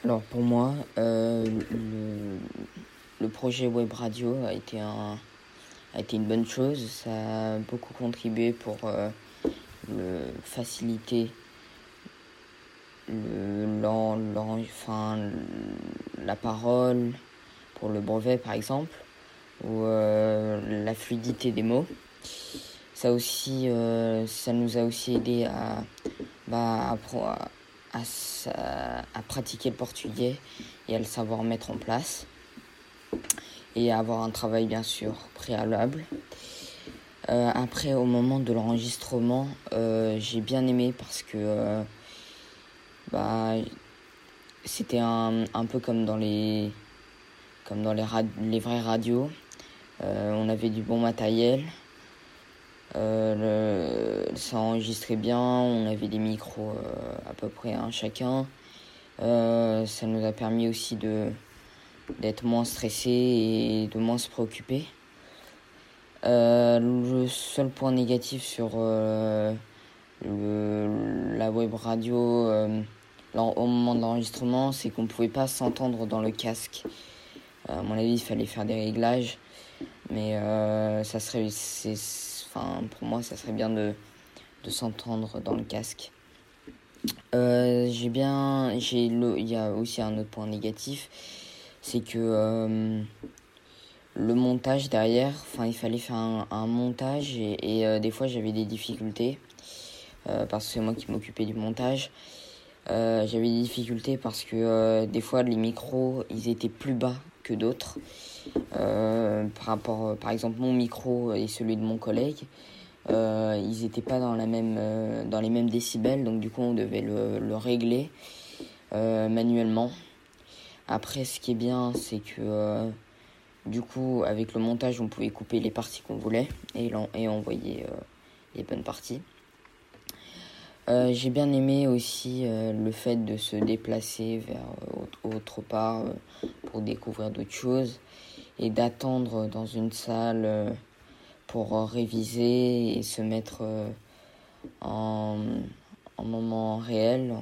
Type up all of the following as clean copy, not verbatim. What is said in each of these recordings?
Alors pour moi, le projet Web Radio a été une bonne chose. Ça a beaucoup contribué pour faciliter la parole pour le brevet par exemple, ou la fluidité des mots. Ça nous a aussi aidé à pratiquer le portugais et à le savoir mettre en place, et à avoir un travail bien sûr préalable. Après, au moment de l'enregistrement, j'ai bien aimé parce que c'était un peu comme dans les vraies radios. On avait du bon matériel, ça enregistrait bien, on avait des micros à peu près un chacun. Ça nous a permis aussi d'être moins stressé et de moins se préoccuper. Le seul point négatif sur la web radio au moment de l'enregistrement, c'est qu'on ne pouvait pas s'entendre dans le casque. À mon avis, il fallait faire des réglages, mais pour moi, ça serait bien de s'entendre dans le casque. Il y a aussi un autre point négatif, c'est que le montage derrière, il fallait faire un montage et des fois j'avais des difficultés parce que c'est moi qui m'occupais du montage. J'avais des difficultés parce que des fois les micros ils étaient plus bas que d'autres, par exemple mon micro et celui de mon collègue, ils étaient pas dans les mêmes décibels, donc du coup on devait le régler manuellement. Après, ce qui est bien, c'est que du coup avec le montage on pouvait couper les parties qu'on voulait et envoyer les bonnes parties. J'ai bien aimé aussi le fait de se déplacer vers autre part pour découvrir d'autres choses et d'attendre dans une salle pour réviser et se mettre en moment réel,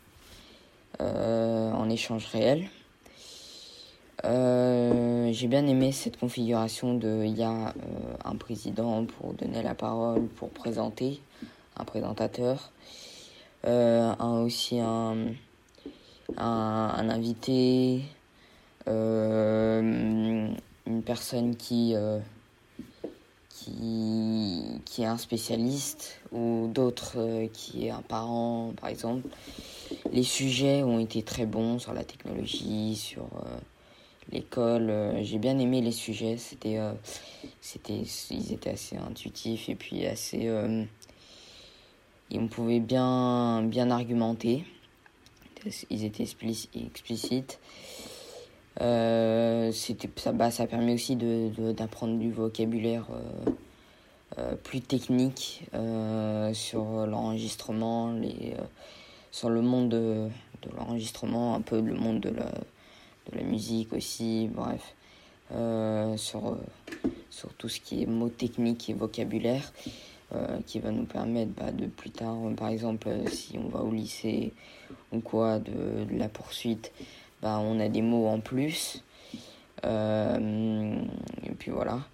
en échange réel. J'ai bien aimé cette configuration il y a un président pour donner la parole, pour présenter, un présentateur, aussi un invité, une personne qui est un spécialiste, ou d'autres qui est un parent par exemple. Les sujets ont été très bons sur la technologie, sur l'école. J'ai bien aimé les sujets, ils étaient assez intuitifs et puis assez et on pouvait bien argumenter. Ils étaient explicites. Ça permet aussi d'apprendre du vocabulaire plus technique sur l'enregistrement, sur le monde de l'enregistrement, un peu le monde de la musique aussi, bref, sur tout ce qui est mots techniques et vocabulaire, qui va nous permettre de plus tard, par exemple, si on va au lycée ou quoi, de la poursuite, on a des mots en plus. Et puis voilà.